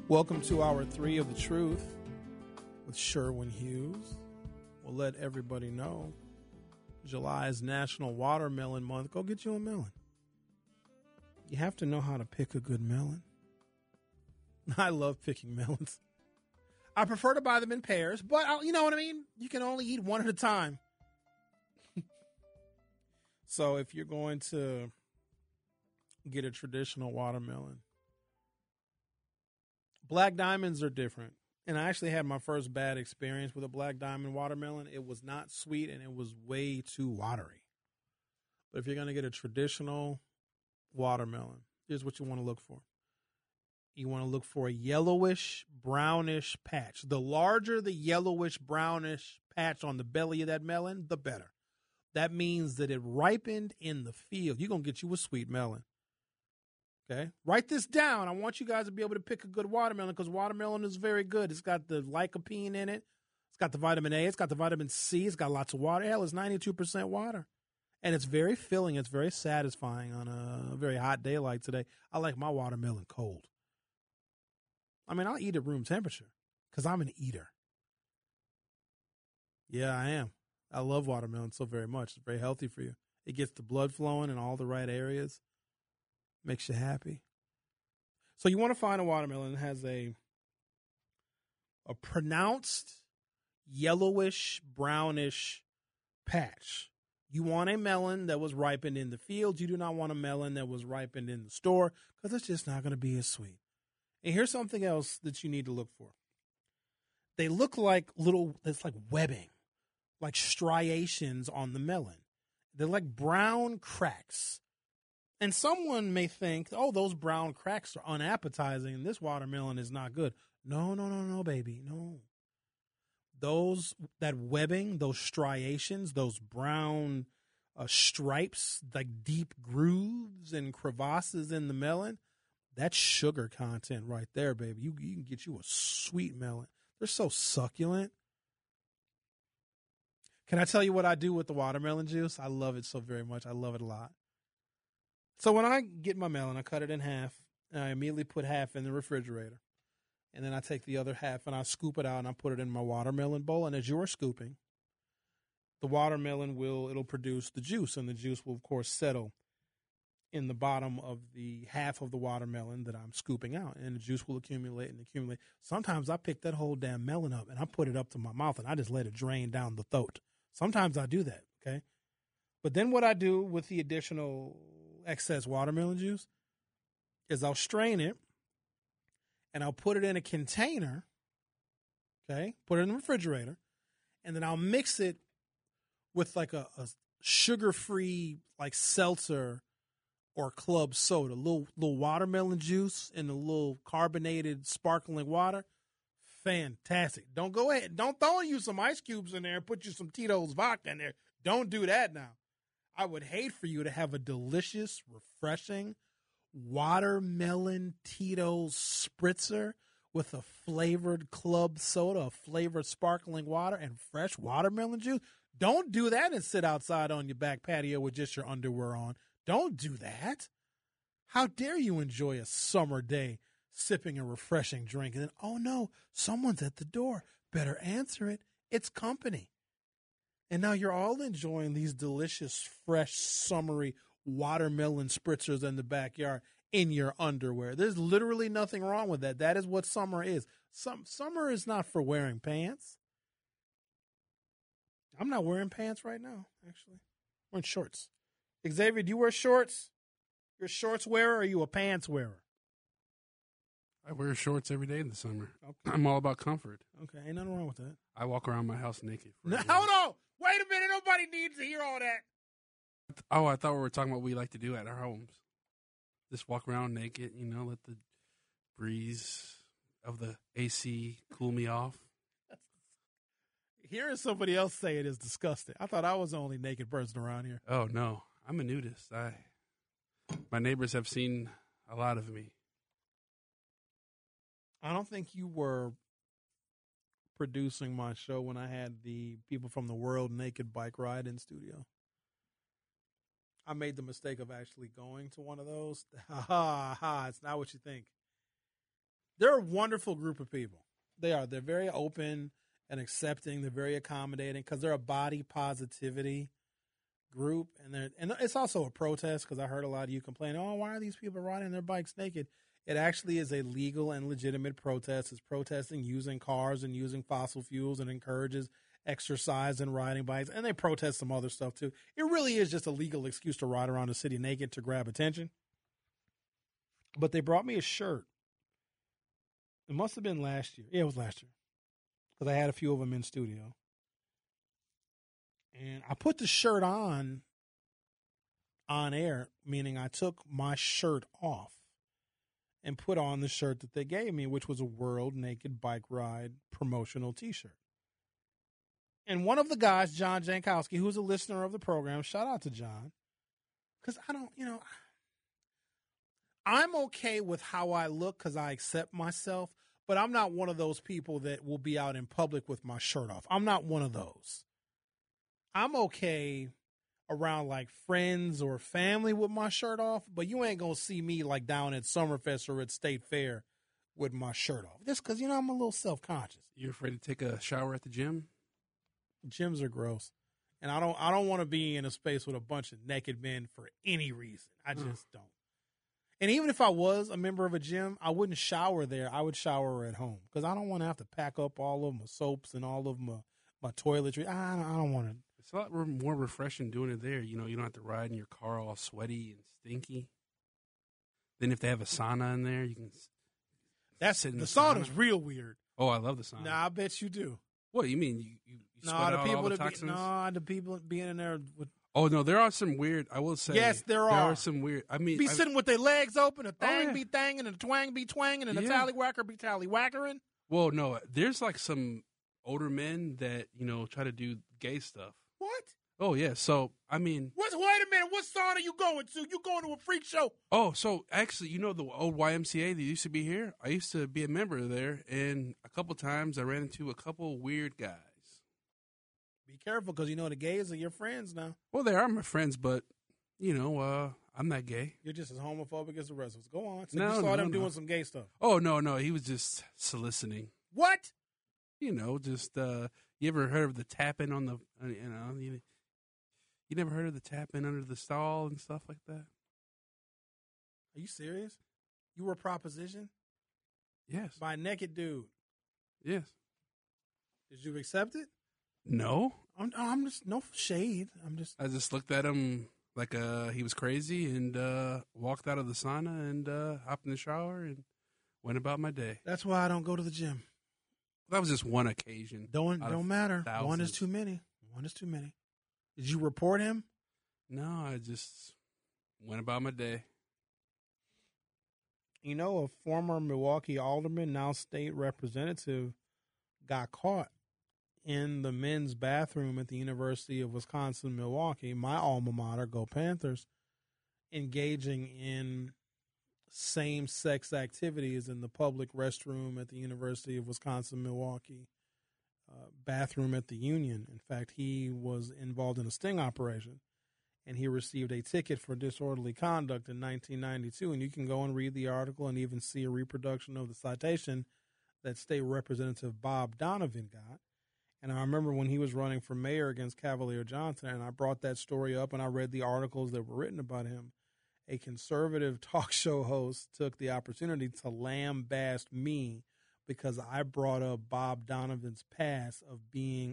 Welcome to Hour 3 of The Truth with Sherwin Hughes. We'll let everybody know July is National Watermelon Month. Go get you a melon. You have to know how to pick a good melon. I love picking melons. I prefer to buy them in pairs, but you know what I mean? You can only eat one at a time. So if you're going to get a traditional watermelon, Black Diamonds are different. And I actually had my first bad experience with a Black Diamond watermelon. It was not sweet and it was way too watery. But if you're going to get a traditional watermelon, here's what you want to look for. You want to look for a yellowish, brownish patch. The larger the yellowish, brownish patch on the belly of that melon, the better. That means that it ripened in the field. You're going to get you a sweet melon. Okay, write this down. I want you guys to be able to pick a good watermelon because watermelon is very good. It's got the lycopene in it. It's got the vitamin A. It's got the vitamin C. It's got lots of water. Hell, it's 92% water. And it's very filling. It's very satisfying on a very hot day like today. I like my watermelon cold. I mean, I'll eat at room temperature because I'm an eater. Yeah, I am. I love watermelon so very much. It's very healthy for you. It gets the blood flowing in all the right areas. Makes you happy. So you want to find a watermelon that has a pronounced yellowish, brownish patch. You want a melon that was ripened in the field. You do not want a melon that was ripened in the store because it's just not going to be as sweet. And here's something else that you need to look for. They look like it's like webbing, like striations on the melon. They're like brown cracks. And someone may think, oh, those brown cracks are unappetizing and this watermelon is not good. No, baby. No. That webbing, those striations, those brown stripes, like deep grooves and crevasses in the melon, that's sugar content right there, baby. You can get you a sweet melon. They're so succulent. Can I tell you what I do with the watermelon juice? I love it so very much. I love it a lot. So when I get my melon, I cut it in half, and I immediately put half in the refrigerator. And then I take the other half, and I scoop it out, and I put it in my watermelon bowl. And as you're scooping, the watermelon it'll produce the juice, and the juice will, of course, settle in the bottom of the half of the watermelon that I'm scooping out. And the juice will accumulate and accumulate. Sometimes I pick that whole damn melon up, and I put it up to my mouth, and I just let it drain down the throat. Sometimes I do that, okay? But then what I do with the additional excess watermelon juice is I'll strain it and I'll put it in a container, okay, put it in the refrigerator, and then I'll mix it with like a sugar-free like seltzer or club soda, little watermelon juice and a little carbonated sparkling water. Fantastic. Don't go ahead. Don't throw you some ice cubes in there and put you some Tito's vodka in there. Don't do that now. I would hate for you to have a delicious, refreshing watermelon Tito's spritzer with a flavored club soda, a flavored sparkling water, and fresh watermelon juice. Don't do that and sit outside on your back patio with just your underwear on. Don't do that. How dare you enjoy a summer day sipping a refreshing drink and then, oh no, someone's at the door. Better answer it. It's company. And now you're all enjoying these delicious, fresh, summery watermelon spritzers in the backyard in your underwear. There's literally nothing wrong with that. That is what summer is. Summer is not for wearing pants. I'm not wearing pants right now, actually. I'm wearing shorts. Xavier, do you wear shorts? You're a shorts wearer or are you a pants wearer? I wear shorts every day in the summer. Okay. I'm all about comfort. Okay, ain't nothing wrong with that. I walk around my house naked. No, hold on. Wait a minute. Nobody needs to hear all that. Oh, I thought we were talking about what we like to do at our homes. Just walk around naked, let the breeze of the AC cool me off. Hearing somebody else say it is disgusting. I thought I was the only naked person around here. Oh, no. I'm a nudist. My neighbors have seen a lot of me. I don't think you were producing my show when I had the people from the World Naked Bike Ride in studio. I made the mistake of actually going to one of those. Ha ha ha! It's not what you think. They're a wonderful group of people. They are. They're very open and accepting. They're very accommodating because they're a body positivity group, and it's also a protest because I heard a lot of you complain, oh, why are these people riding their bikes naked? It actually is a legal and legitimate protest. It's protesting using cars and using fossil fuels and encourages exercise and riding bikes, and they protest some other stuff too. It really is just a legal excuse to ride around the city naked to grab attention. But they brought me a shirt. It must have been last year. Yeah, it was last year because I had a few of them in studio. And I put the shirt on air, meaning I took my shirt off and put on the shirt that they gave me, which was a World Naked Bike Ride promotional T-shirt. And one of the guys, John Jankowski, who's a listener of the program, shout out to John, because I'm okay with how I look because I accept myself, but I'm not one of those people that will be out in public with my shirt off. I'm not one of those. I'm okay around like friends or family with my shirt off, but you ain't going to see me like down at Summerfest or at State Fair with my shirt off. Just because, I'm a little self-conscious. You're afraid to take a shower at the gym? Gyms are gross. And I don't want to be in a space with a bunch of naked men for any reason. I just don't. And even if I was a member of a gym, I wouldn't shower there. I would shower at home because I don't want to have to pack up all of my soaps and all of my toiletry. I don't want to. It's a lot more refreshing doing it there. You don't have to ride in your car all sweaty and stinky. Then if they have a sauna in there, you can sit in the sauna's real weird. Oh, I love the sauna. Nah, I bet you do. What you mean? You sweat out all the toxins? The people being in there with. Oh no, there are some weird. I will say. Yes, there are. There are some weird. I mean, sitting with their legs open, a thang be thanging, and a twang be twanging, and a tallywhacker be tallywhackering. Well, no, there's like some older men that try to do gay stuff. What? Oh yeah. So I mean, wait a minute. What sauna you going to? You going to a freak show? Oh, so actually, the old YMCA that used to be here. I used to be a member there, and a couple times I ran into a couple weird guys. Be careful, because the gays are your friends now. Well, they are my friends, but I'm not gay. You're just as homophobic as the rest of us. Go on. So you saw them doing some gay stuff. Oh no, he was just soliciting. What? Just you ever heard of the tapping on the you never heard of the tapping under the stall and stuff like that? Are you serious? You were propositioned? Yes. By a naked dude? Yes. Did you accept it? No. I'm just, no shade. I just looked at him like he was crazy and walked out of the sauna and hopped in the shower and went about my day. That's why I don't go to the gym. That was just one occasion. Don't matter. Thousands. One is too many. One is too many. Did you report him? No, I just went about my day. A former Milwaukee alderman, now state representative, got caught in the men's bathroom at the University of Wisconsin-Milwaukee, my alma mater, go Panthers, engaging in same-sex activities in the public restroom at the University of Wisconsin-Milwaukee bathroom at the Union. In fact, he was involved in a sting operation, and he received a ticket for disorderly conduct in 1992. And you can go and read the article and even see a reproduction of the citation that State Representative Bob Donovan got. And I remember when he was running for mayor against Cavalier Johnson, and I brought that story up and I read the articles that were written about him. A conservative talk show host took the opportunity to lambaste me because I brought up Bob Donovan's past of being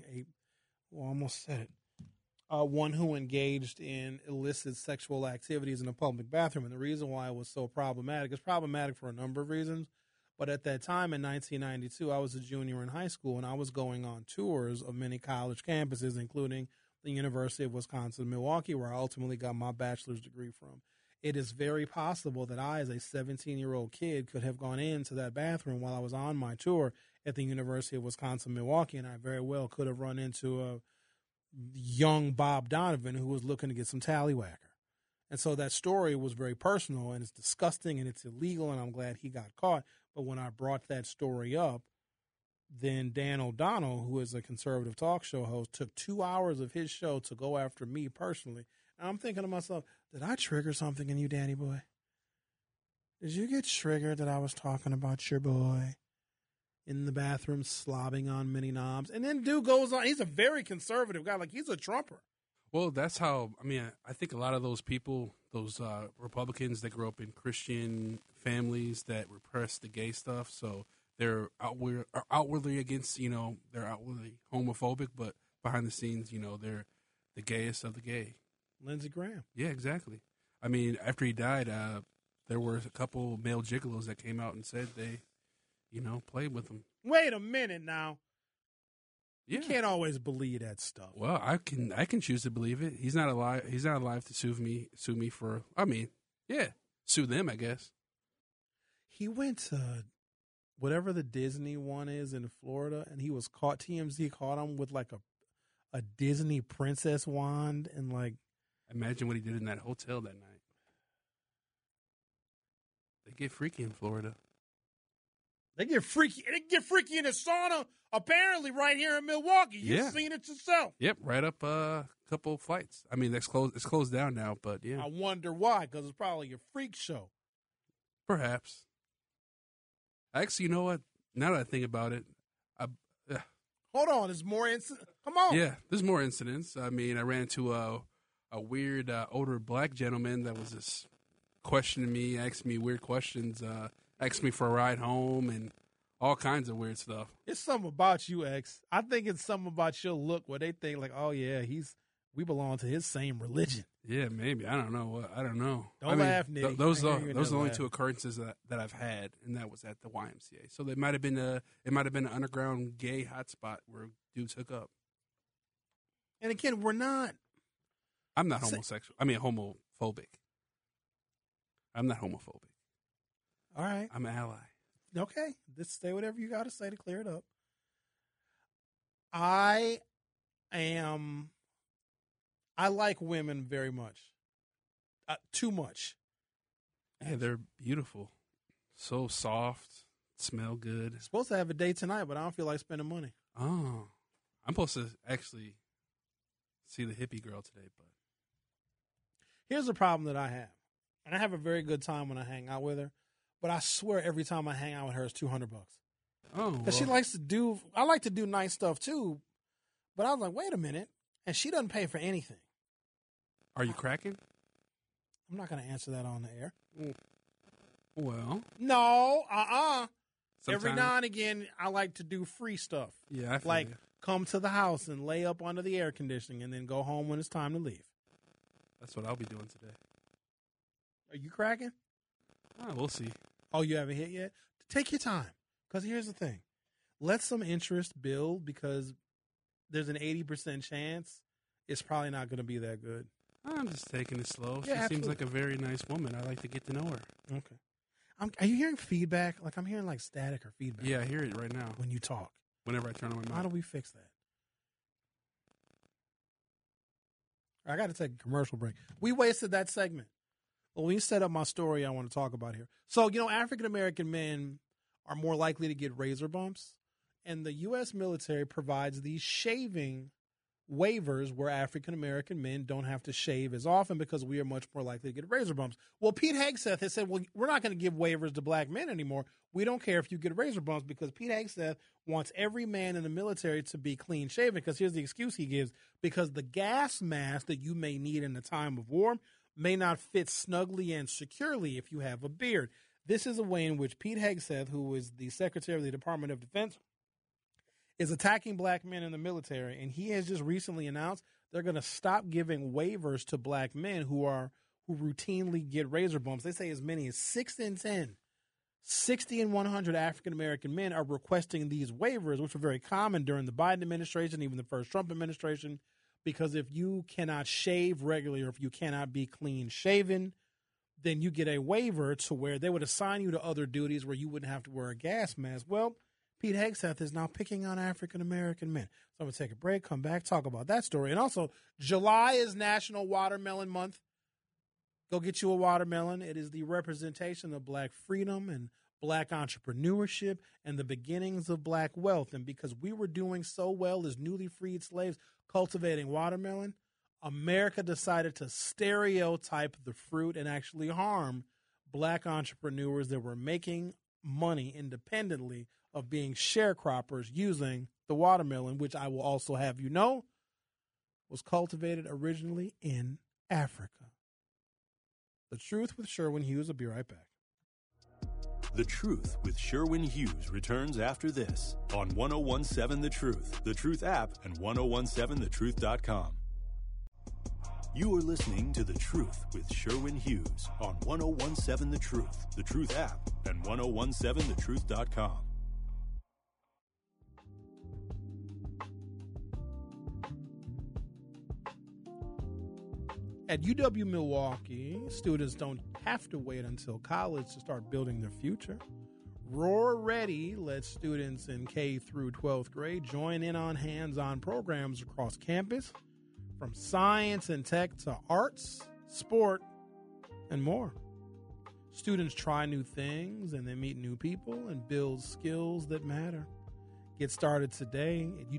one who engaged in illicit sexual activities in a public bathroom. And the reason why it was so problematic is problematic for a number of reasons. But at that time in 1992, I was a junior in high school, and I was going on tours of many college campuses, including the University of Wisconsin-Milwaukee, where I ultimately got my bachelor's degree from. It is very possible that I, as a 17-year-old kid, could have gone into that bathroom while I was on my tour at the University of Wisconsin-Milwaukee, and I very well could have run into a young Bob Donovan who was looking to get some tallywhacker. And so that story was very personal, and it's disgusting, and it's illegal, and I'm glad he got caught. But when I brought that story up, then Dan O'Donnell, who is a conservative talk show host, took 2 hours of his show to go after me personally. And I'm thinking to myself, did I trigger something in you, Danny boy? Did you get triggered that I was talking about your boy in the bathroom slobbing on mini knobs? And then dude goes on. He's a very conservative guy. Like, he's a Trumper. Well, that's how, I mean, I think a lot of those people, those Republicans that grew up in Christian families that repress the gay stuff, so they're outwardly against, they're outwardly homophobic, but behind the scenes, they're the gayest of the gay. Lindsey Graham. Yeah, exactly. I mean, after he died, there were a couple male gigolos that came out and said they, played with him. Wait a minute now. Yeah. You can't always believe that stuff. Well, I can choose to believe it. He's not alive. He's not alive to sue me for. I mean, yeah, sue them, I guess. He went to whatever the Disney one is in Florida, and he was caught. TMZ caught him with like a Disney princess wand, and like, imagine what he did in that hotel that night. They get freaky in Florida. They get freaky. They get freaky in the sauna. Apparently, right here in Milwaukee, you've seen it yourself. Yep, right up a couple flights. I mean, it's closed down now, but yeah. I wonder why, because it's probably a freak show. Perhaps. Actually, you know what? Now that I think about it, hold on. There's more incidents. Come on. Yeah, there's more incidents. I mean, I ran into a weird older black gentleman that was just questioning me, asking me weird questions, asking me for a ride home, and all kinds of weird stuff. It's something about you, X. I think it's something about your look where they think like, oh yeah, we belong to his same religion. Yeah, maybe. I don't know. I don't know. Don't laugh, Nitty. Those are the only two occurrences that I've had, and that was at the YMCA. So it might have been an underground gay hotspot where dudes hook up. And again, I'm not homosexual. I mean, homophobic. I'm not homophobic. All right. I'm an ally. Okay. Just say whatever you got to say to clear it up. I like women very much. Too much. Yeah, they're beautiful. So soft. Smell good. Supposed to have a date tonight, but I don't feel like spending money. Oh. I'm supposed to actually see the hippie girl today, but here's the problem that I have. And I have a very good time when I hang out with her, but I swear every time I hang out with her it's $200. Oh. Because she likes to do I like to do nice stuff too. But I was like, wait a minute. And she doesn't pay for anything. Are you cracking? I'm not going to answer that on the air. Well. No, Every now and again, I like to do free stuff. Yeah, I feel like you. Come to the house and lay up under the air conditioning and then go home when it's time to leave. That's what I'll be doing today. Are you cracking? We'll see. Oh, you haven't hit yet? Take your time. Because here's the thing. Let some interest build because there's an 80% chance it's probably not going to be that good. I'm just taking it slow. Yeah, she seems like a very nice woman. I like to get to know her. Okay. Are you hearing feedback? Like I'm hearing like static or feedback. Yeah, I hear it right now. When you talk. Whenever I turn on my mic. How do we fix that? I got to take a commercial break. We wasted that segment. Well, we set up my story I want to talk about here. So, African-American men are more likely to get razor bumps, and the U.S. military provides these shaving waivers where African-American men don't have to shave as often because we are much more likely to get razor bumps. Well, Pete Hegseth has said, well, we're not going to give waivers to black men anymore. We don't care if you get razor bumps because Pete Hegseth wants every man in the military to be clean shaven because here's the excuse he gives, because the gas mask that you may need in a time of war may not fit snugly and securely if you have a beard. This is a way in which Pete Hegseth, who is the Secretary of the Department of Defense, is attacking black men in the military, and he has just recently announced they're going to stop giving waivers to black men who routinely get razor bumps. They say as many as 6 in 10, 60 in 100 African-American men are requesting these waivers, which were very common during the Biden administration, even the first Trump administration, because if you cannot shave regularly or if you cannot be clean shaven, then you get a waiver to where they would assign you to other duties where you wouldn't have to wear a gas mask. Well, Pete Hegseth is now picking on African-American men. So I'm going to take a break, come back, talk about that story. And also, July is National Watermelon Month. Go get you a watermelon. It is the representation of black freedom and black entrepreneurship and the beginnings of black wealth. And because we were doing so well as newly freed slaves cultivating watermelon, America decided to stereotype the fruit and actually harm black entrepreneurs that were making money independently of being sharecroppers using the watermelon, which I will also have you know was cultivated originally in Africa. The Truth with Sherwin Hughes will be right back. The Truth with Sherwin Hughes returns after this on 1017 The Truth, The Truth app, and 1017thetruth.com. You are listening to The Truth with Sherwin Hughes on 1017 The Truth, The Truth app, and 1017thetruth.com. At UW-Milwaukee, students don't have to wait until college to start building their future. Roar Ready lets students in K through 12th grade join in on hands-on programs across campus, from science and tech to arts, sport, and more. Students try new things and they meet new people and build skills that matter. Get started today at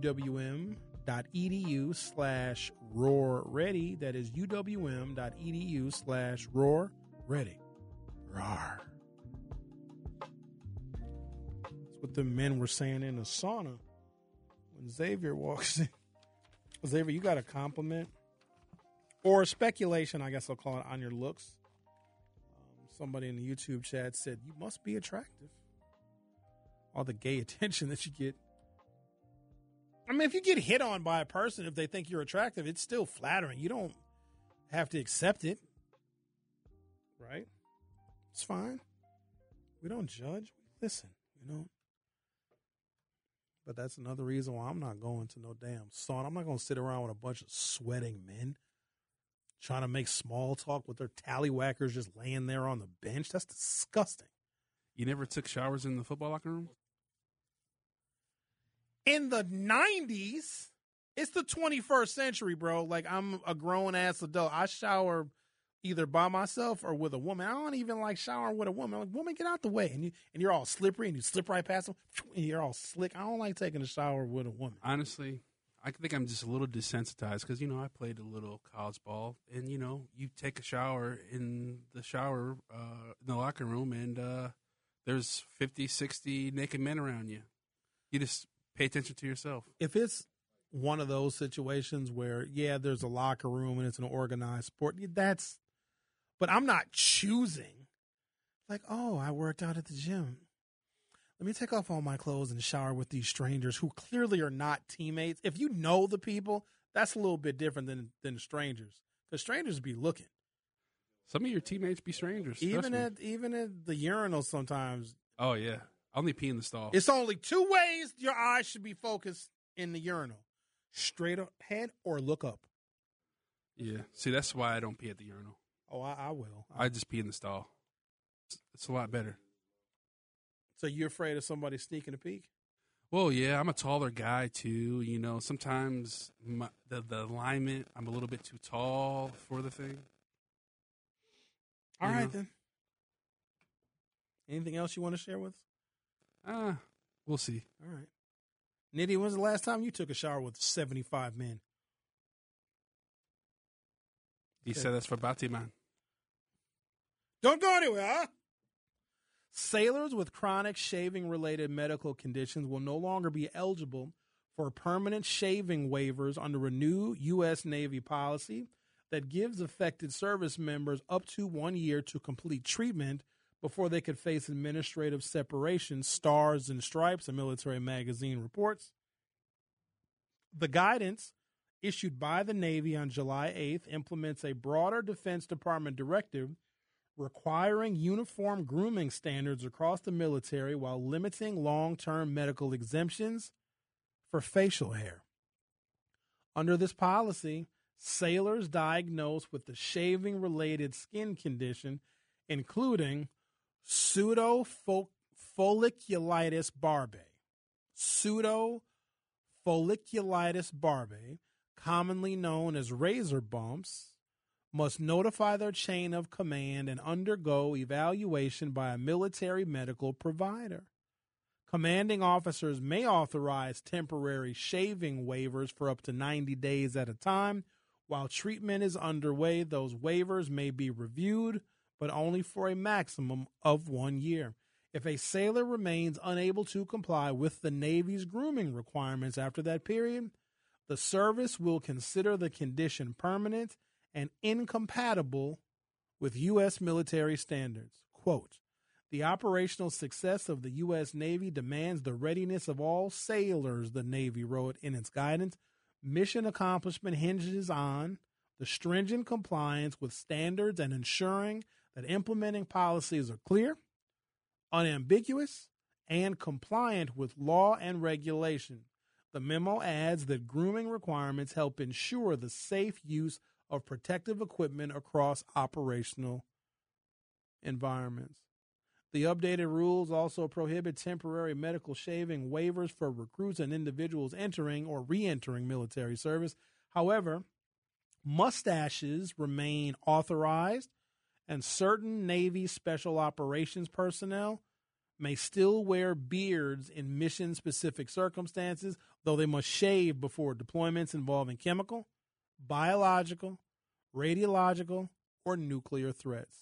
uwm.edu/roarready. That is uwm.edu/roarready. Rawr. That's what the men were saying in the sauna when Xavier walks in. Xavier, you got a compliment or speculation, I guess I'll call it, on your looks. Somebody in the YouTube chat said, you must be attractive. All the gay attention that you get. I mean, if you get hit on by a person, if they think you're attractive, it's still flattering. You don't have to accept it. Right? It's fine. We don't judge. We listen, you know. But that's another reason why I'm not going to no damn sauna. I'm not going to sit around with a bunch of sweating men trying to make small talk with their tallywhackers just laying there on the bench. That's disgusting. You never took showers in the football locker room? In the 90s, it's the 21st century, bro. Like, I'm a grown-ass adult. I shower either by myself or with a woman. I don't even like showering with a woman. I'm like, woman, get out the way. And you're all slippery, and you slip right past them, and you're all slick. I don't like taking a shower with a woman. Honestly, I think I'm just a little desensitized because, I played a little college ball. And, you take a shower in the locker room, and there's 50, 60 naked men around you. You just pay attention to yourself. If it's one of those situations where, there's a locker room and it's an organized sport, but I'm not choosing. Like, oh, I worked out at the gym. Let me take off all my clothes and shower with these strangers who clearly are not teammates. If you know the people, that's a little bit different than strangers. Because strangers be looking. Some of your teammates be strangers. Even at the urinal sometimes. Oh, yeah. I only pee in the stall. It's only two ways your eyes should be focused in the urinal. Straight ahead or look up. Yeah. See, that's why I don't pee at the urinal. Oh, I will. I just pee in the stall. It's a lot better. So you're afraid of somebody sneaking a peek? Well, yeah, I'm a taller guy, too. Sometimes the alignment, I'm a little bit too tall for the thing. All right, then. Anything else you want to share with us? We'll see. All right. Nitty, when's the last time you took a shower with 75 men? He said that's for Batiman. Don't go anywhere, huh? Sailors with chronic shaving-related medical conditions will no longer be eligible for permanent shaving waivers under a new U.S. Navy policy that gives affected service members up to 1 year to complete treatment before they could face administrative separation. Stars and Stripes, a military magazine, reports. The guidance issued by the Navy on July 8th implements a broader Defense Department directive requiring uniform grooming standards across the military while limiting long-term medical exemptions for facial hair. Under this policy, sailors diagnosed with the shaving-related skin condition, including pseudofolliculitis barbae. Pseudofolliculitis barbae, commonly known as razor bumps, must notify their chain of command and undergo evaluation by a military medical provider. Commanding officers may authorize temporary shaving waivers for up to 90 days at a time. While treatment is underway, those waivers may be reviewed but only for a maximum of 1 year. If a sailor remains unable to comply with the Navy's grooming requirements after that period, the service will consider the condition permanent and incompatible with U.S. military standards. Quote, the operational success of the U.S. Navy demands the readiness of all sailors, the Navy wrote in its guidance. Mission accomplishment hinges on the stringent compliance with standards and ensuring that implementing policies are clear, unambiguous, and compliant with law and regulation. The memo adds that grooming requirements help ensure the safe use of protective equipment across operational environments. The updated rules also prohibit temporary medical shaving waivers for recruits and individuals entering or re-entering military service. However, mustaches remain authorized, and certain Navy Special Operations personnel may still wear beards in mission-specific circumstances, though they must shave before deployments involving chemical, biological, radiological, or nuclear threats.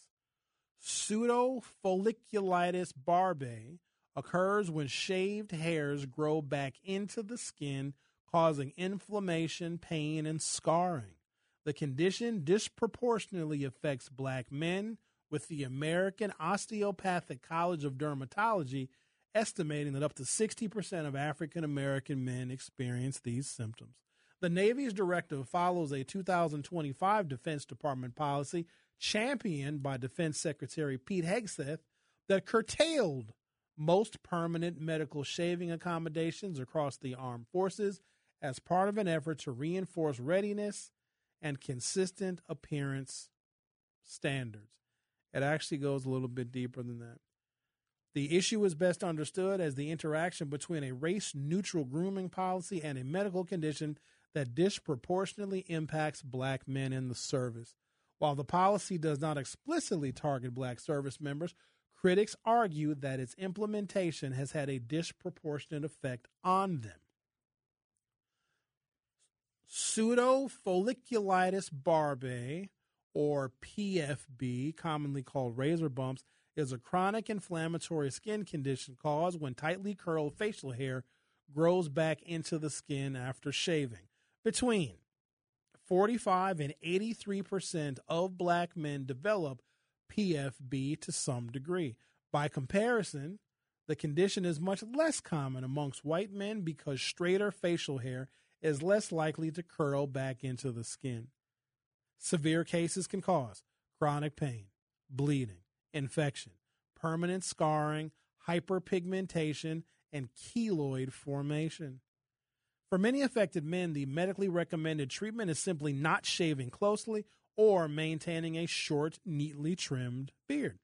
Pseudofolliculitis barbae occurs when shaved hairs grow back into the skin, causing inflammation, pain, and scarring. The condition disproportionately affects black men, with the American Osteopathic College of Dermatology estimating that up to 60% of African American men experience these symptoms. The Navy's directive follows a 2025 Defense Department policy championed by Defense Secretary Pete Hegseth that curtailed most permanent medical shaving accommodations across the armed forces as part of an effort to reinforce readiness and consistent appearance standards. It actually goes a little bit deeper than that. The issue is best understood as the interaction between a race-neutral grooming policy and a medical condition that disproportionately impacts black men in the service. While the policy does not explicitly target black service members, critics argue that its implementation has had a disproportionate effect on them. Pseudofolliculitis barbae, or PFB, commonly called razor bumps, is a chronic inflammatory skin condition caused when tightly curled facial hair grows back into the skin after shaving. Between 45 and 83% of black men develop PFB to some degree. By comparison, the condition is much less common amongst white men because straighter facial hair is less likely to curl back into the skin. Severe cases can cause chronic pain, bleeding, infection, permanent scarring, hyperpigmentation, and keloid formation. For many affected men, the medically recommended treatment is simply not shaving closely or maintaining a short, neatly trimmed beard.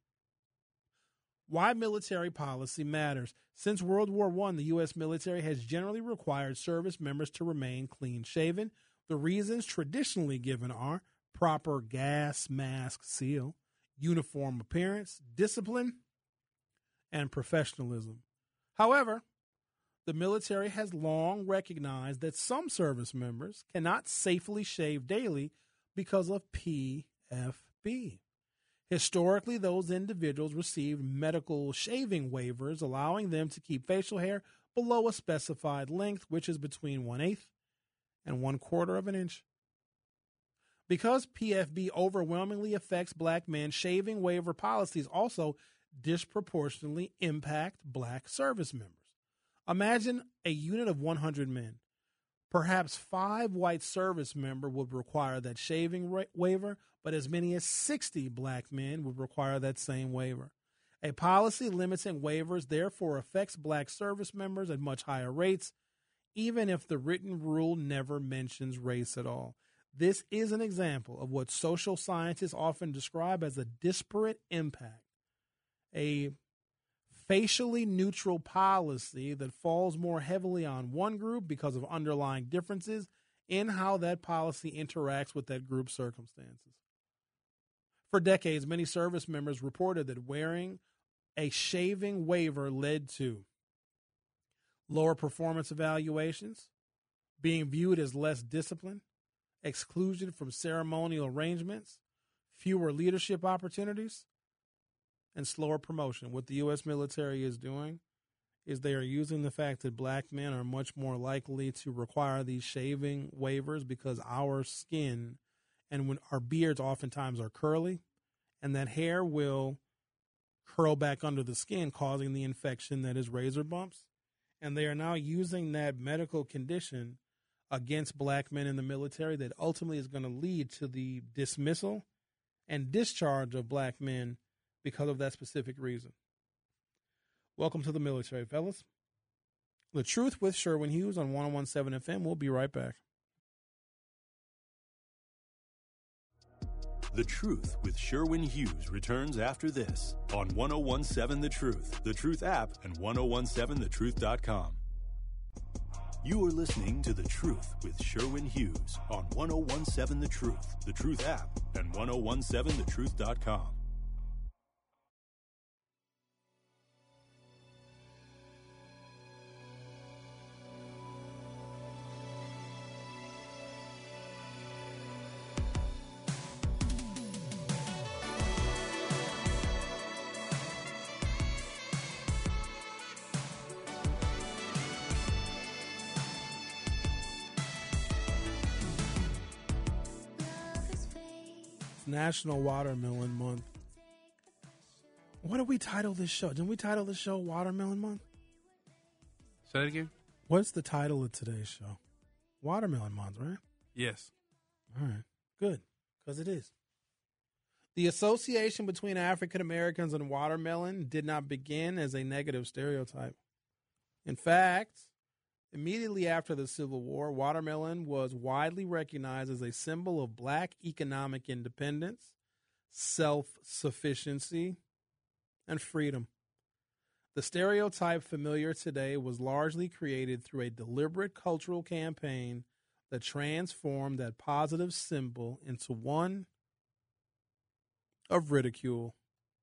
Why military policy matters. Since World War I, the U.S. military has generally required service members to remain clean-shaven. The reasons traditionally given are proper gas mask seal, uniform appearance, discipline, and professionalism. However, the military has long recognized that some service members cannot safely shave daily because of PFB. Historically, those individuals received medical shaving waivers, allowing them to keep facial hair below a specified length, which is between 1/8 and 1/4 of an inch. Because PFB overwhelmingly affects black men, shaving waiver policies also disproportionately impact black service members. Imagine a unit of 100 men. Perhaps 5 white service members would require that shaving waiver, but as many as 60 black men would require that same waiver. A policy limiting waivers therefore affects black service members at much higher rates, even if the written rule never mentions race at all. This is an example of what social scientists often describe as a disparate impact, a facially neutral policy that falls more heavily on one group because of underlying differences in how that policy interacts with that group's circumstances. For decades, many service members reported that wearing a shaving waiver led to lower performance evaluations, being viewed as less disciplined, exclusion from ceremonial arrangements, fewer leadership opportunities, and slower promotion. What the U.S. military is doing is they are using the fact that black men are much more likely to require these shaving waivers because our skin and when our beards oftentimes are curly, and that hair will curl back under the skin, causing the infection that is razor bumps. And they are now using that medical condition against black men in the military that ultimately is going to lead to the dismissal and discharge of black men because of that specific reason. Welcome to the military, fellas. The Truth with Sherwin Hughes on 101.7 FM. We'll be right back. The Truth with Sherwin Hughes returns after this on 101.7 The Truth app, and 1017thetruth.com. You are listening to The Truth with Sherwin Hughes on 101.7 The Truth app, and 1017thetruth.com. National Watermelon Month. What did we title this show? Didn't we title the show Watermelon Month? Say that again? What's the title of today's show? Watermelon Month, right? Yes. All right. Good. Because it is. The association between African Americans and watermelon did not begin as a negative stereotype. In fact, immediately after the Civil War, watermelon was widely recognized as a symbol of black economic independence, self-sufficiency, and freedom. The stereotype familiar today was largely created through a deliberate cultural campaign that transformed that positive symbol into one of ridicule.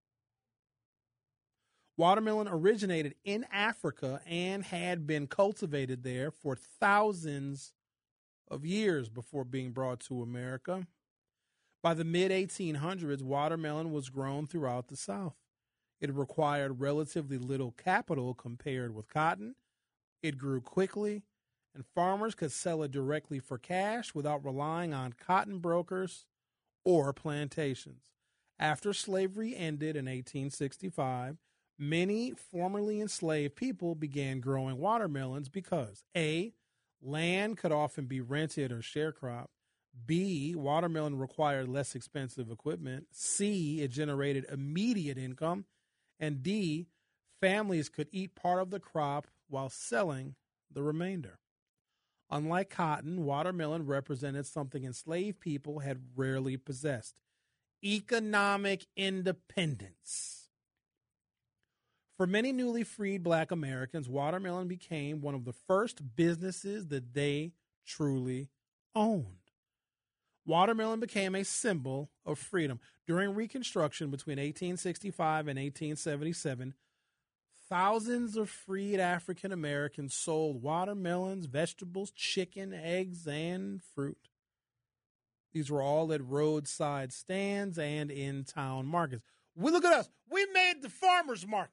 Watermelon originated in Africa and had been cultivated there for thousands of years before being brought to America. By the mid-1800s, watermelon was grown throughout the South. It required relatively little capital compared with cotton. It grew quickly, and farmers could sell it directly for cash without relying on cotton brokers or plantations. After slavery ended in 1865, many formerly enslaved people began growing watermelons because A, land could often be rented or sharecropped. B, watermelon required less expensive equipment. C, it generated immediate income. And D, families could eat part of the crop while selling the remainder. Unlike cotton, watermelon represented something enslaved people had rarely possessed: economic independence. For many newly freed black Americans, watermelon became one of the first businesses that they truly owned. Watermelon became a symbol of freedom. During Reconstruction between 1865 and 1877, thousands of freed African Americans sold watermelons, vegetables, chicken, eggs, and fruit. These were all at roadside stands and in town markets. Look at us. We made the farmer's market.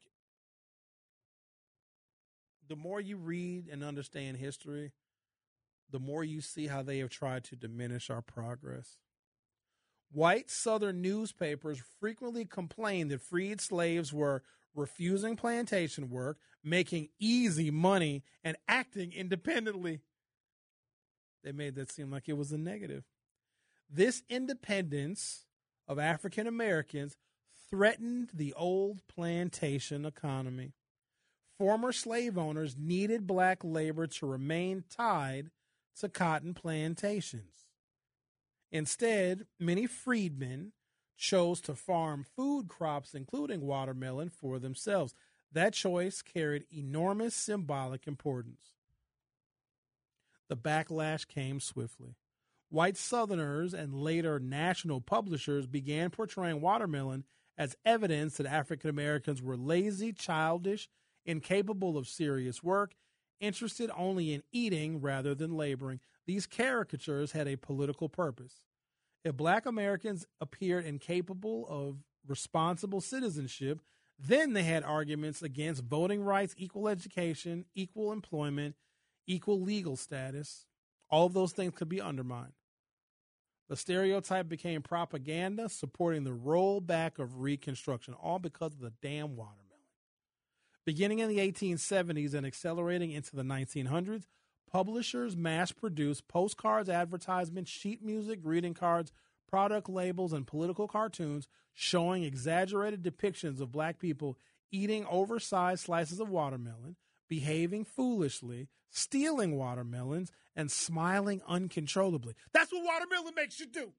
The more you read and understand history, the more you see how they have tried to diminish our progress. White Southern newspapers frequently complained that freed slaves were refusing plantation work, making easy money, and acting independently. They made that seem like it was a negative. This independence of African Americans threatened the old plantation economy. Former slave owners needed black labor to remain tied to cotton plantations. Instead, many freedmen chose to farm food crops, including watermelon, for themselves. That choice carried enormous symbolic importance. The backlash came swiftly. White Southerners and later national publishers began portraying watermelon as evidence that African Americans were lazy, childish, incapable of serious work, interested only in eating rather than laboring. These caricatures had a political purpose. If black Americans appeared incapable of responsible citizenship. Then they had arguments against voting rights, equal education, equal employment, equal legal status. All of those things could be undermined. The stereotype became propaganda supporting the rollback of Reconstruction, all because of the damn watermelon. Beginning in the 1870s and accelerating into the 1900s, publishers mass-produced postcards, advertisements, sheet music, greeting cards, product labels, and political cartoons showing exaggerated depictions of black people eating oversized slices of watermelon, behaving foolishly, stealing watermelons, and smiling uncontrollably. That's what watermelon makes you do.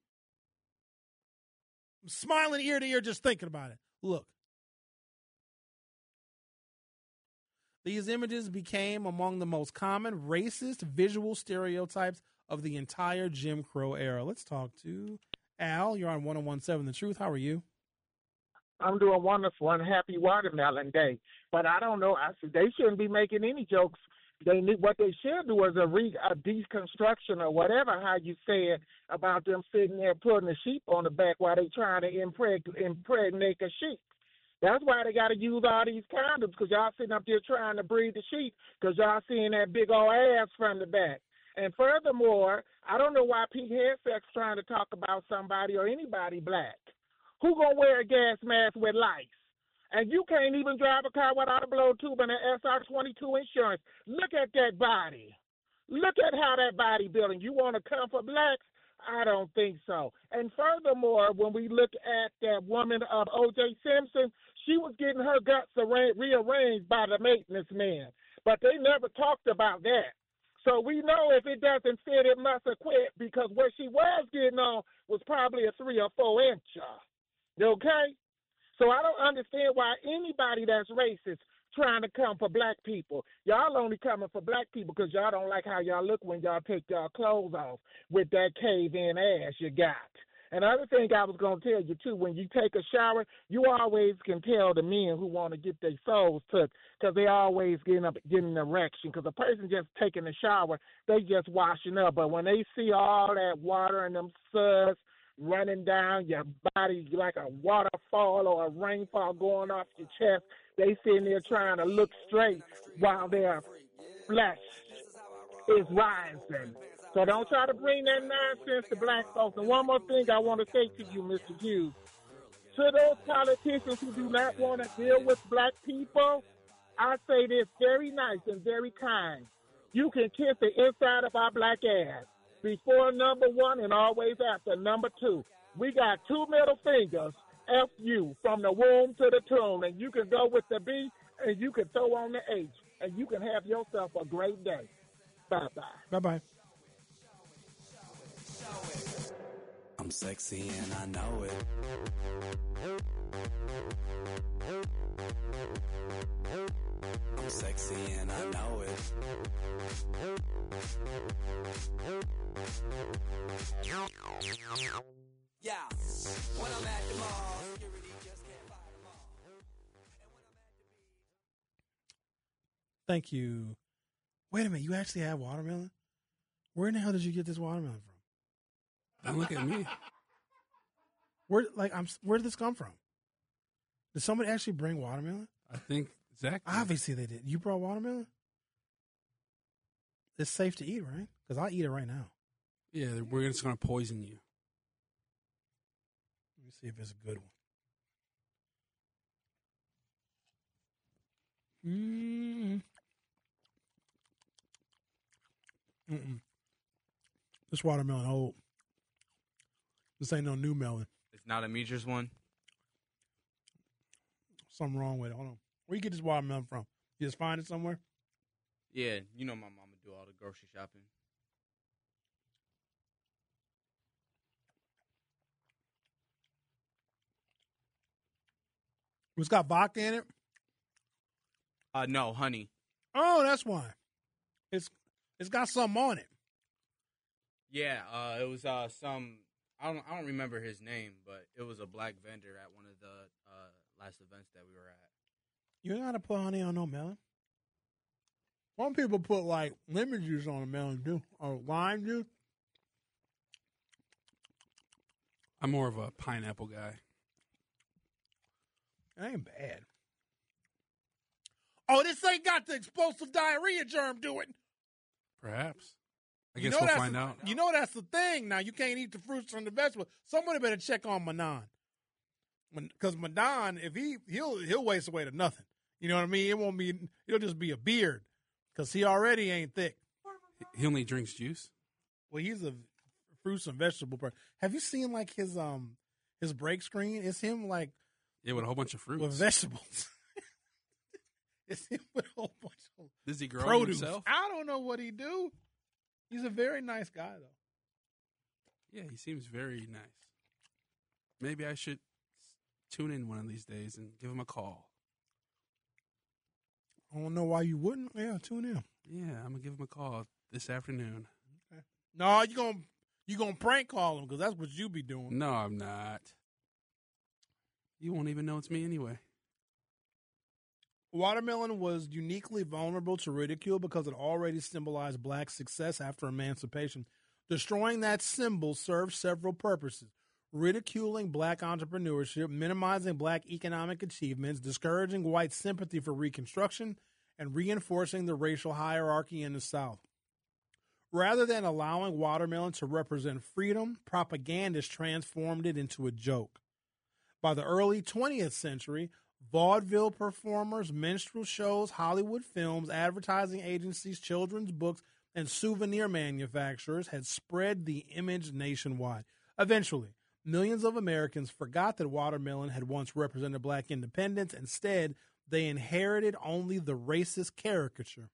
I'm smiling ear to ear just thinking about it. Look. These images became among the most common racist visual stereotypes of the entire Jim Crow era. Let's talk to Al. You're on 1017 The Truth. How are you? I'm doing wonderful and happy Watermelon Day. But I don't know. They shouldn't be making any jokes. What they should do is a deconstruction or whatever, how you say it, about them sitting there putting a sheep on the back while they trying to impregnate a sheep. That's why they got to use all these condoms, because y'all sitting up there trying to breed the sheep because y'all seeing that big old ass from the back. And furthermore, I don't know why Pete Hegseth's trying to talk about somebody or anybody black. Who gonna wear a gas mask with lights? And you can't even drive a car without a blow tube and an SR22 insurance. Look at that body. Look at how that body building. You want to come for blacks? I don't think so. And furthermore, when we look at that woman of O.J. Simpson, she was getting her guts rearranged by the maintenance man. But they never talked about that. So we know if it doesn't fit, it must have quit, because what she was getting on was probably a 3 or 4 incher. Okay? So I don't understand why anybody that's racist trying to come for black people. Y'all only coming for black people because y'all don't like how y'all look when y'all take y'all clothes off with that cave-in ass you got. And the other thing I was going to tell you, too, when you take a shower, you always can tell the men who want to get their souls took, because they always getting an erection. Because a person just taking a shower, they just washing up. But when they see all that water and them suds running down your body like a waterfall or a rainfall going off your chest, they sitting there trying to look straight while their flesh is rising. So don't try to bring that nonsense to black folks. And one more thing I want to say to you, Mr. Hughes. To those politicians who do not want to deal with black people, I say this very nice and very kind. You can kiss the inside of our black ass before number 1 and always after number 2. We got 2 middle fingers, F-U, from the womb to the tomb. And you can go with the B and you can throw on the H. And you can have yourself a great day. Bye-bye. Bye-bye. I'm sexy and I know it. I'm sexy and I know it. Yeah, when I'm at the mall, security just can't fight them all. And when I'm at the beach. Thank you. Wait a minute, you actually have watermelon? Where in the hell did you get this watermelon from? Don't look at me. Where did this come from? Did somebody actually bring watermelon? I think Zach did. Obviously they did. You brought watermelon? It's safe to eat, right? Because I'll eat it right now. Yeah, we're just going to poison you. Let me see if it's a good one. This watermelon old. This ain't no new melon. It's not a Meechers one? Something wrong with it. Hold on. Where you get this watermelon from? You just find it somewhere? Yeah, you know my mama do all the grocery shopping. It's got vodka in it? No, honey. Oh, that's why. It's got something on it. Yeah, it was some. I don't remember his name, but it was a black vendor at one of the last events that we were at. You ain't gotta put honey on no melon. Some people put like lemon juice on a melon too, or lime juice. I'm more of a pineapple guy. It ain't bad. Oh, this ain't got the explosive diarrhea germ doing. Perhaps. I You guess know we'll that's find the- out. You know that's the thing. Now you can't eat the fruits and the vegetables. Somebody better check on Manon, because Manon, if he'll waste away to nothing. You know what I mean? It won't be. It'll just be a beard, because he already ain't thick. He only drinks juice. Well, he's a fruits and vegetable person. Have you seen like his break screen? It's him like Yeah, with a whole bunch of fruits. with vegetables. It's him with a whole bunch of Does he grow produce. himself? I don't know what he do. He's a very nice guy though. Yeah, he seems very nice. Maybe I should tune in one of these days and give him a call. I don't know why you wouldn't. Yeah, tune in. Yeah, I'm gonna give him a call this afternoon. No, you gonna prank call him, because that's what you be doing. No, I'm not. You won't even know it's me anyway. Watermelon was uniquely vulnerable to ridicule because it already symbolized black success after emancipation. Destroying that symbol served several purposes: ridiculing black entrepreneurship, minimizing black economic achievements, discouraging white sympathy for Reconstruction, and reinforcing the racial hierarchy in the South. Rather than allowing watermelon to represent freedom, propagandists transformed it into a joke. By the early 20th century, vaudeville performers, minstrel shows, Hollywood films, advertising agencies, children's books, and souvenir manufacturers had spread the image nationwide. Eventually, millions of Americans forgot that watermelon had once represented black independence. Instead, they inherited only the racist caricature.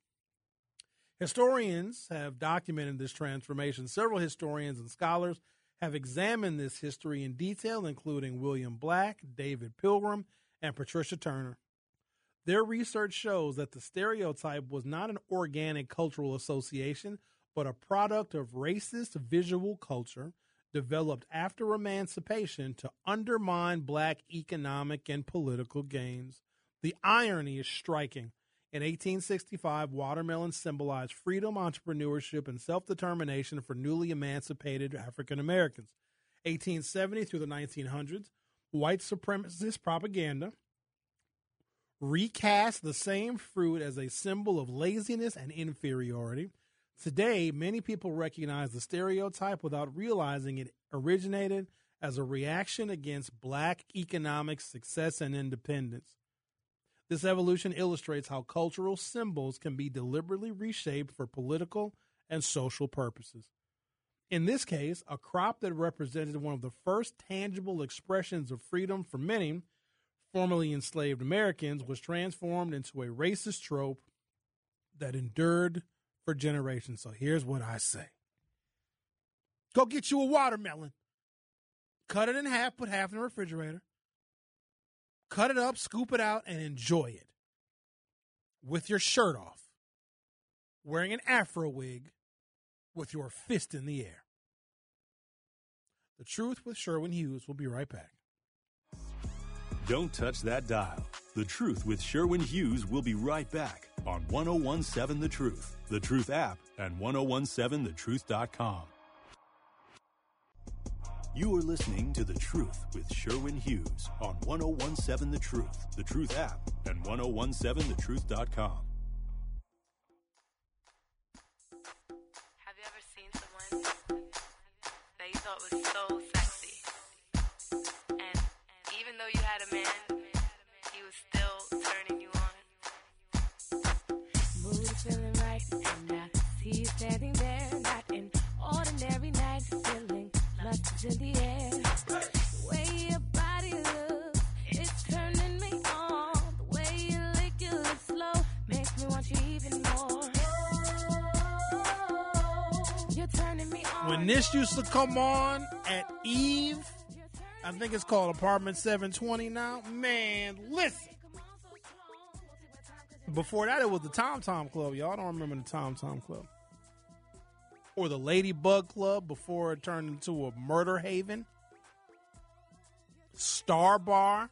Historians have documented this transformation. Several historians and scholars have examined this history in detail, including William Black, David Pilgrim, and Patricia Turner. Their research shows that the stereotype was not an organic cultural association, but a product of racist visual culture developed after emancipation to undermine black economic and political gains. The irony is striking. In 1865, watermelon symbolized freedom, entrepreneurship, and self-determination for newly emancipated African Americans. 1870 through the 1900s, white supremacist propaganda recast the same fruit as a symbol of laziness and inferiority. Today, many people recognize the stereotype without realizing it originated as a reaction against black economic success and independence. This evolution illustrates how cultural symbols can be deliberately reshaped for political and social purposes. In this case, a crop that represented one of the first tangible expressions of freedom for many formerly enslaved Americans was transformed into a racist trope that endured for generations. So here's what I say. Go get you a watermelon. Cut it in half, put half in the refrigerator. Cut it up, scoop it out, and enjoy it. With your shirt off. Wearing an Afro wig with your fist in the air. The Truth with Sherwin Hughes will be right back. Don't touch that dial. The Truth with Sherwin Hughes will be right back on 1017 The Truth, The Truth app, and 1017thetruth.com. You are listening to The Truth with Sherwin Hughes on 1017 The Truth app, and 1017thetruth.com. Have you ever seen someone that you thought was so sexy, and even though you had a man, he was still turning you on? Mood is feeling right, and I see you standing there, not an ordinary night, feeling lust in the air. The way your body looks, it's turning me on. The way you lick your lips slow makes me want you even more. You're turning me on. When this used to come on at Eve, I think it's called Apartment 720 now. Man, listen. Before that, it was the Tom Tom Club. Y'all don't remember the Tom Tom Club. Or the Ladybug Club before it turned into a murder haven. Star Bar.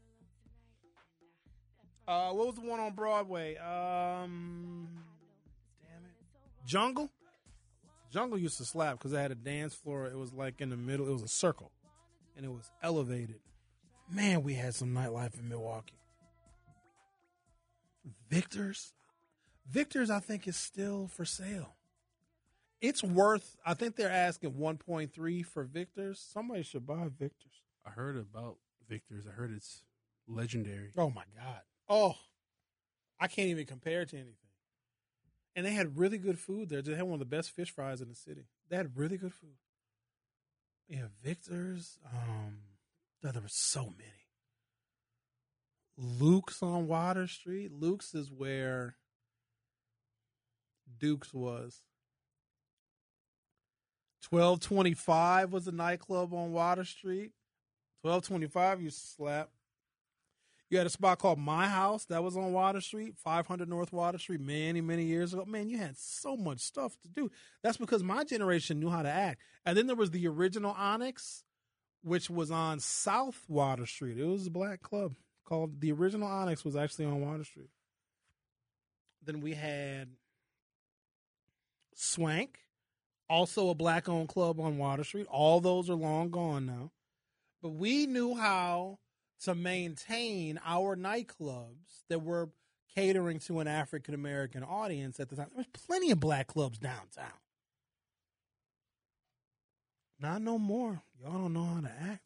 What was the one on Broadway? Damn it. Jungle? Jungle used to slap because it had a dance floor. It was like in the middle. It was a circle. And it was elevated. Man, we had some nightlife in Milwaukee. Victor's, I think, is still for sale. It's worth, I think they're asking 1.3 for Victor's. Somebody should buy Victor's. I heard about Victor's. I heard it's legendary. Oh, my God. Oh, I can't even compare it to anything. And they had really good food there. They had one of the best fish fries in the city. They had really good food. Yeah, Victor's. There were so many. Luke's on Water Street. Luke's is where Duke's was. 1225 was a nightclub on Water Street. 1225 used to slap. You had a spot called My House that was on Water Street, 500 North Water Street, many, many years ago. Man, you had so much stuff to do. That's because my generation knew how to act. And then there was the original Onyx, which was on South Water Street. It was a black club called the original Onyx, was actually on Water Street. Then we had Swank, also a black-owned club on Water Street. All those are long gone now. But we knew how to maintain our nightclubs that were catering to an African-American audience at the time. There was plenty of black clubs downtown. Not no more. Y'all don't know how to act.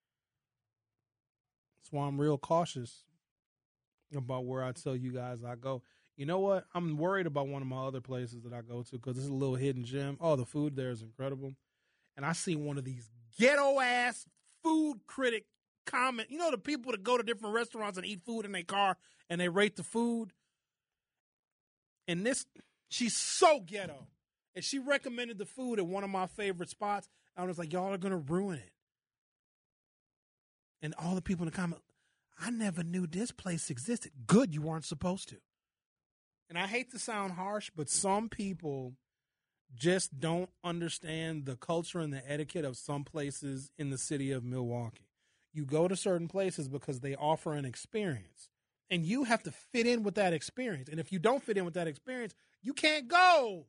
That's why I'm real cautious about where I tell you guys I go. You know what? I'm worried about one of my other places that I go to because it's a little hidden gem. Oh, the food there is incredible. And I see one of these ghetto-ass food critic comment. You know the people that go to different restaurants and eat food in their car and they rate the food? And this, she's so ghetto. And she recommended the food at one of my favorite spots. I was like, y'all are going to ruin it. And all the people in the comment, I never knew this place existed. Good, you weren't supposed to. And I hate to sound harsh, but some people just don't understand the culture and the etiquette of some places in the city of Milwaukee. You go to certain places because they offer an experience. And you have to fit in with that experience. And if you don't fit in with that experience, you can't go.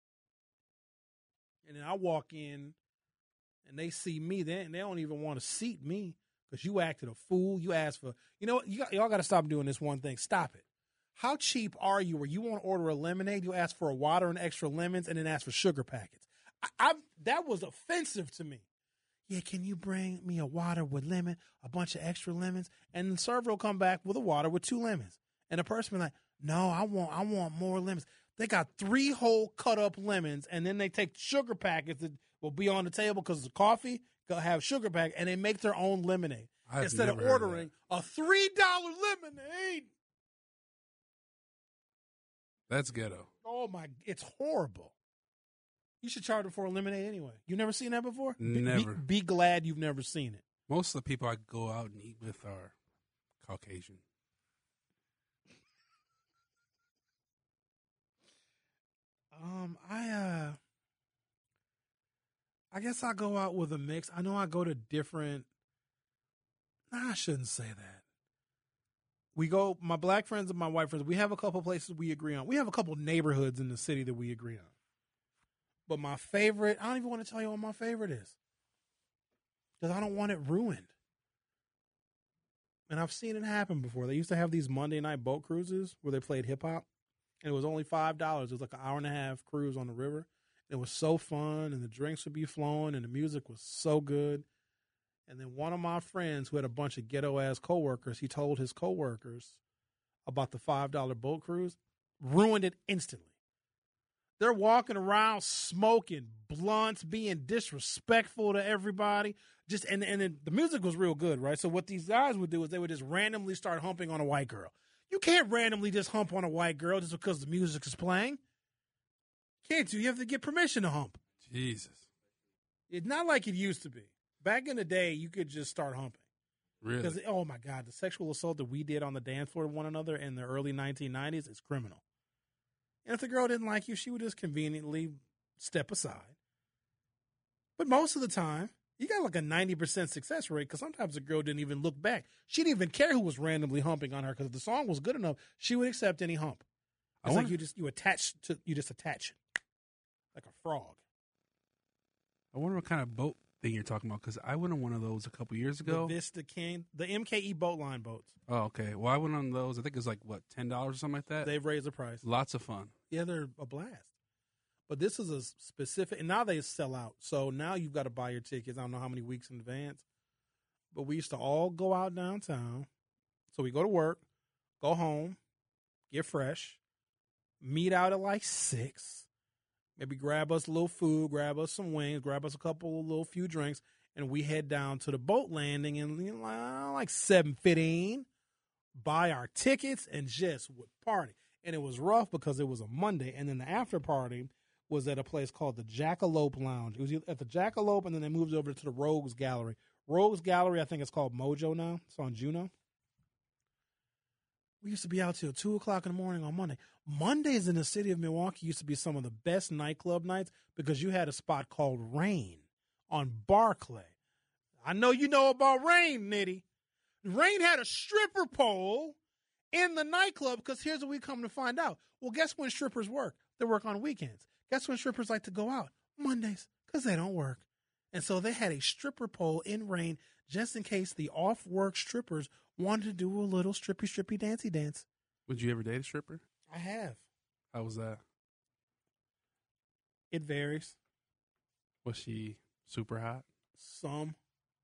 And then I walk in, and they see me, and they don't even want to seat me because you acted a fool. You asked for, you know what? Y'all got to stop doing this one thing. Stop it. How cheap are you where you want to order a lemonade, you ask for a water and extra lemons, and then ask for sugar packets? That was offensive to me. Yeah, can you bring me a water with lemon, a bunch of extra lemons? And the server will come back with a water with 2 lemons. And the person will be like, no, I want more lemons. They got 3 whole cut up lemons, and then they take sugar packets that will be on the table because the coffee will have sugar pack, and they make their own lemonade instead of ordering a $3 lemonade. That's ghetto. Oh my! It's horrible. You should charge it for a lemonade anyway. You never seen that before? Never. Be glad you've never seen it. Most of the people I go out and eat with are Caucasian. I guess I go out with a mix. I know I go to different. Nah, I shouldn't say that. We go, my black friends and my white friends, we have a couple places we agree on. We have a couple neighborhoods in the city that we agree on. But my favorite, I don't even want to tell you what my favorite is. Because I don't want it ruined. And I've seen it happen before. They used to have these Monday night boat cruises where they played hip hop. And it was only $5. It was like an hour and a half cruise on the river. It was so fun, and the drinks would be flowing, and the music was so good. And then one of my friends who had a bunch of ghetto-ass coworkers, he told his coworkers about the $5 boat cruise, ruined it instantly. They're walking around smoking blunts, being disrespectful to everybody. And then the music was real good, right? So what these guys would do is they would just randomly start humping on a white girl. You can't randomly just hump on a white girl just because the music is playing. Can't you? You have to get permission to hump. Jesus. It's not like it used to be. Back in the day, you could just start humping. Really? Because, oh, my God, the sexual assault that we did on the dance floor of one another in the early 1990s is criminal. And if the girl didn't like you, she would just conveniently step aside. But most of the time, you got like a 90% success rate because sometimes the girl didn't even look back. She didn't even care who was randomly humping on her because if the song was good enough, she would accept any hump. It's like you just attach it like a frog. I wonder what kind of boat thing you're talking about because I went on one of those a couple years The ago. Vista King, the MKE boat line boats. Oh, okay. Well, I went on those. I think it was like, what, $10 or something like that? They've raised the price. Lots of fun. Yeah, they're a blast. But this is a specific, and now they sell out. So now you've got to buy your tickets. I don't know how many weeks in advance. But we used to all go out downtown. So we go to work, go home, get fresh, meet out at like 6, maybe grab us a little food, grab us some wings, grab us a couple of little few drinks, and we head down to the boat landing and like 7:15, buy our tickets and just would party. And it was rough because it was a Monday, and then the after party was at a place called the Jackalope Lounge. It was at the Jackalope, and then they moved over to the Rogues Gallery. Rogues Gallery, I think it's called Mojo now. It's on Juno. We used to be out till 2 o'clock in the morning on Monday. Mondays in the city of Milwaukee used to be some of the best nightclub nights because you had a spot called Rain on Barclay. I know you know about Rain, Nitty. Rain had a stripper pole in the nightclub because here's what we come to find out. Well, guess when strippers work? They work on weekends. Guess when strippers like to go out? Mondays, because they don't work. And so they had a stripper pole in Rain just in case the off-work strippers wanted to do a little strippy, dancey dance. Would you ever date a stripper? I have. How was that? It varies. Was she super hot? Some,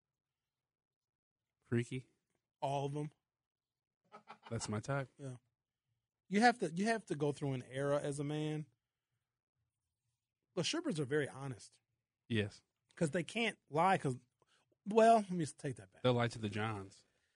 Freaky? all of them. That's my type. Yeah. You have to go through an era as a man. But strippers are very honest Yes. because they can't lie. Well, let me take that back. They'll lie to the Johns.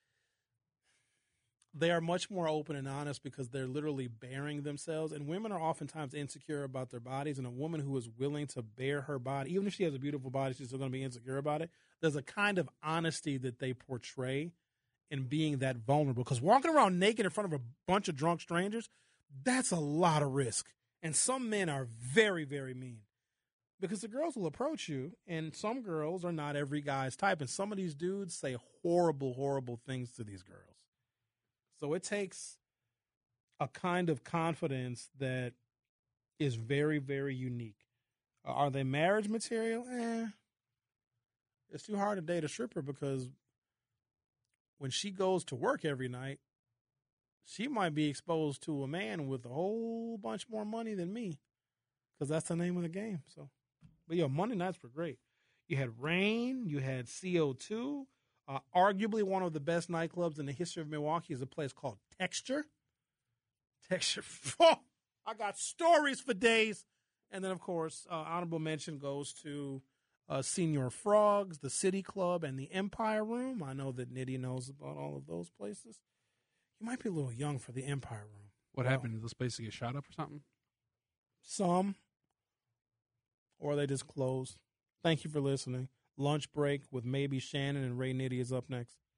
They are much more open and honest because they're literally bearing themselves. And women are oftentimes insecure about their bodies. And a woman who is willing to bear her body, even if she has a beautiful body, she's still going to be insecure about it. There's a kind of honesty that they portray in being that vulnerable. Because walking around naked in front of a bunch of drunk strangers, that's a lot of risk. And some men are very, very mean. Because the girls will approach you, and some girls are not every guy's type. And some of these dudes say horrible, horrible things to these girls. So it takes a kind of confidence that is very, very unique. Are they marriage material? It's too hard to date a stripper because when she goes to work every night, she might be exposed to a man with a whole bunch more money than me because that's the name of the game. So, but yeah, Monday nights were great. You had Rain, you had CO2. Arguably one of the best nightclubs in the history of Milwaukee is a place called Texture. Texture. Oh, I got stories for days. And then, of course, honorable mention goes to Senior Frogs, the City Club, and the Empire Room. I know that Nitty knows about all of those places. You might be a little young for the Empire Room. What happened? Did those places get shot up or something? Some. Or they just closed. Thank you for listening. Lunch break with maybe Shannon and Ray Nitty is up next.